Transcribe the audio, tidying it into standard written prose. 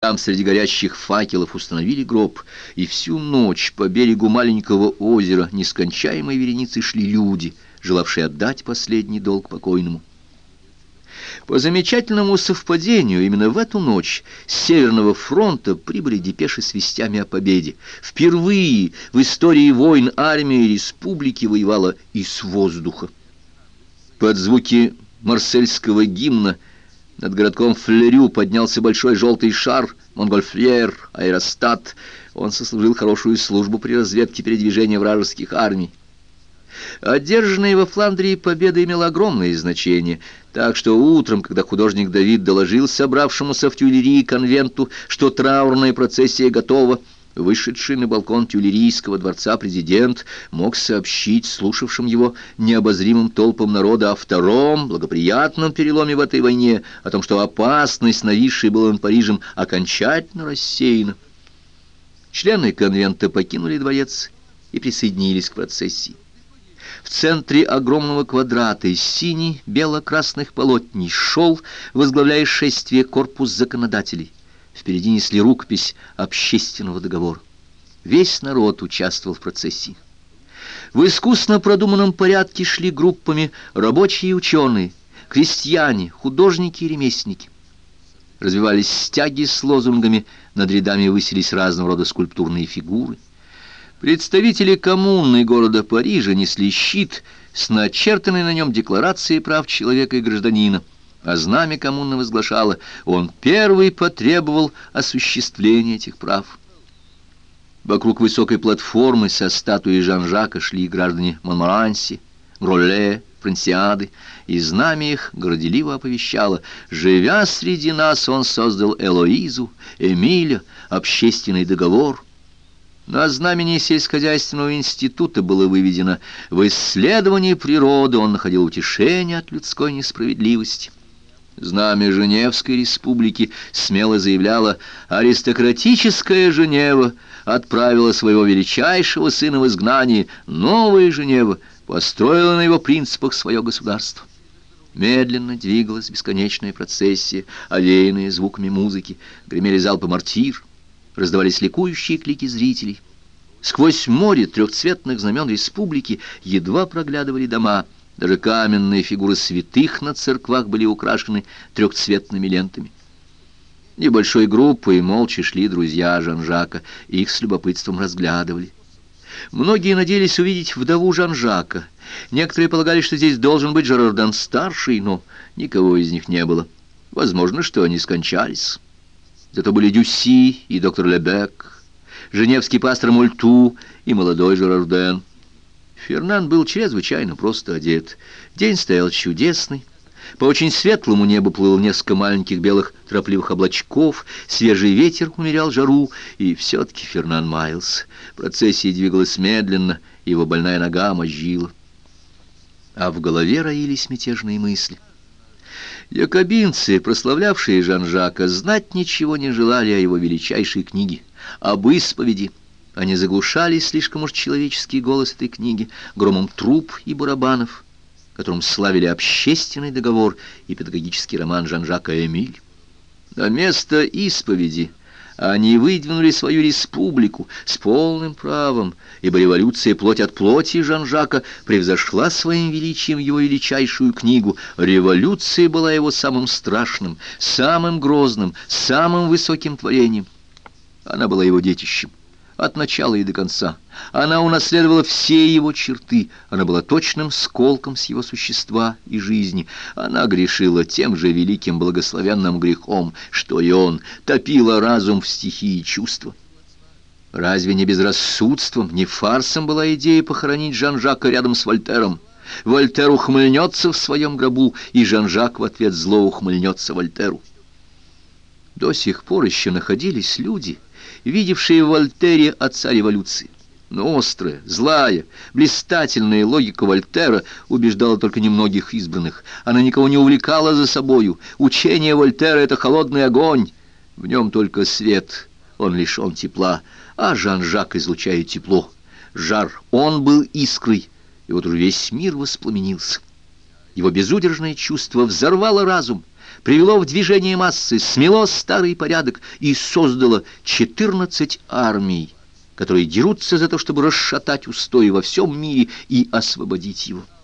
Там среди горящих факелов установили гроб, и всю ночь по берегу маленького озера нескончаемой вереницей шли люди, желавшие отдать последний долг покойному. По замечательному совпадению, именно в эту ночь с Северного фронта прибыли депеши с вестями о победе. Впервые в истории войн армия республики воевала и с воздуха. Под звуки марсельского гимна над городком Флерю поднялся большой желтый шар, Монгольфьер, аэростат. Он сослужил хорошую службу при разведке передвижения вражеских армий. Одержанная во Фландрии победа имела огромное значение, так что утром, когда художник Давид доложил собравшемуся в Тюильрии конвенту, что траурная процессия готова, вышедший на балкон Тюильрийского дворца президент мог сообщить слушавшим его необозримым толпам народа о втором благоприятном переломе в этой войне, о том, что опасность, нависшая была над Парижем, окончательно рассеяна. Члены конвента покинули дворец и присоединились к процессии. В центре огромного квадрата из сине-бело-красных полотней шел, возглавляя шествие, корпус законодателей. Впереди несли рукопись общественного договора. Весь народ участвовал в процессии. В искусно продуманном порядке шли группами рабочие и ученые, крестьяне, художники и ремесленники. Развивались стяги с лозунгами, над рядами высились разного рода скульптурные фигуры. Представители коммуны города Парижа несли щит с начертанной на нем декларацией прав человека и гражданина, а знамя коммуны возглашало: он первый потребовал осуществления этих прав. Вокруг высокой платформы со статуей Жан-Жака шли граждане Монморанси, Гролле, Франсиады, и знамя их горделиво оповещало: живя среди нас, он создал Элоизу, Эмиля, общественный договор. На знамени сельскохозяйственного института было выведено: в исследовании природы он находил утешение от людской несправедливости. Знамя Женевской республики смело заявляло: аристократическая Женева отправила своего величайшего сына в изгнание, новая Женева построила на его принципах свое государство. Медленно двигалась бесконечная процессия, овеянная звуками музыки, гремели залпы мортир, раздавались ликующие клики зрителей. Сквозь море трехцветных знамен республики едва проглядывали дома. Даже каменные фигуры святых на церквах были украшены трехцветными лентами. Небольшой группой молча шли друзья Жан-Жака, их с любопытством разглядывали. Многие надеялись увидеть вдову Жан-Жака. Некоторые полагали, что здесь должен быть Жерарден-старший, но никого из них не было. Возможно, что они скончались. Зато были Дюсси и доктор Лебек, женевский пастор Мульту и молодой Жерарден. Фернан был чрезвычайно просто одет. День стоял чудесный. По очень светлому небу плыло несколько маленьких белых торопливых облачков, свежий ветер умерял жару, и все-таки Фернан маялся. Процессия двигалась медленно, его больная нога мозжила. А в голове роились мятежные мысли. Якобинцы, прославлявшие Жан-Жака, знать ничего не желали о его величайшей книге, об исповеди. Они заглушали слишком уж человеческий голос этой книги громом труб и барабанов, которым славили общественный договор и педагогический роман Жан-Жака «Эмиль». На место исповеди они выдвинули свою республику с полным правом, ибо революция плоть от плоти Жан-Жака превзошла своим величием его величайшую книгу. Революция была его самым страшным, самым грозным, самым высоким творением. Она была его детищем от начала и до конца. Она унаследовала все его черты, она была точным сколком с его существа и жизни. Она грешила тем же великим благословенным грехом, что и он, топила разум в стихии чувства. Разве не безрассудством, не фарсом была идея похоронить Жан-Жака рядом с Вольтером? Вольтер ухмыльнется в своем гробу, и Жан-Жак в ответ зло ухмыльнется Вольтеру. До сих пор еще находились люди, видевшие в Вольтере отца революции. Но острая, злая, блистательная логика Вольтера убеждала только немногих избранных. Она никого не увлекала за собою. Учение Вольтера — это холодный огонь. В нем только свет, он лишен тепла, а Жан-Жак излучает тепло. Жар, он был искрой, и вот уже весь мир воспламенился. Его безудержное чувство взорвало разум, привело в движение массы, смело старый порядок и создало 14 армий, которые дерутся за то, чтобы расшатать устои во всем мире и освободить его.